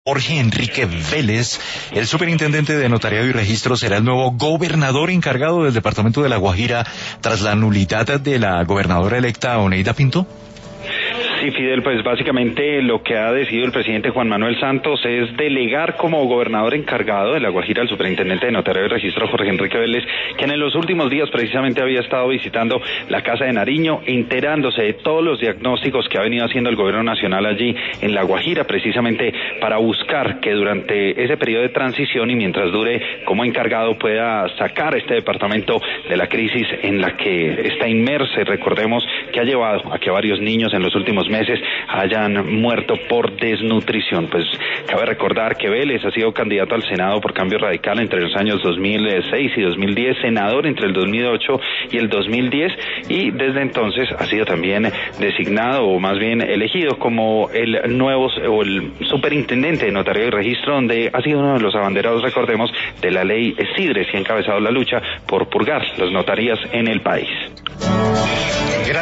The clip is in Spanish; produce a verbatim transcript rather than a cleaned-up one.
Jorge Enrique Vélez, el superintendente de Notariado y Registro, será el nuevo gobernador encargado del departamento de La Guajira tras la nulidad de la gobernadora electa Oneida Pinto. Sí, Fidel, pues básicamente lo que ha decidido el presidente Juan Manuel Santos es delegar como gobernador encargado de La Guajira al superintendente de Notariado y Registro, Jorge Enrique Vélez, quien en los últimos días precisamente había estado visitando la Casa de Nariño, enterándose de todos los diagnósticos que ha venido haciendo el gobierno nacional allí en La Guajira, precisamente para buscar que durante ese periodo de transición y mientras dure como encargado pueda sacar este departamento de la crisis en la que está inmerso. Recordemos que ha llevado a que varios niños en los últimos meses hayan muerto por desnutrición. Pues cabe recordar que Vélez ha sido candidato al Senado por Cambio Radical entre los años dos mil seis y dos mil diez, senador entre el dos mil ocho y el dos mil diez, y desde entonces ha sido también designado, o más bien elegido, como el nuevo o el superintendente de Notariado y Registro, donde ha sido uno de los abanderados, recordemos, de la ley Sidres y ha encabezado la lucha por purgar las notarías en el país.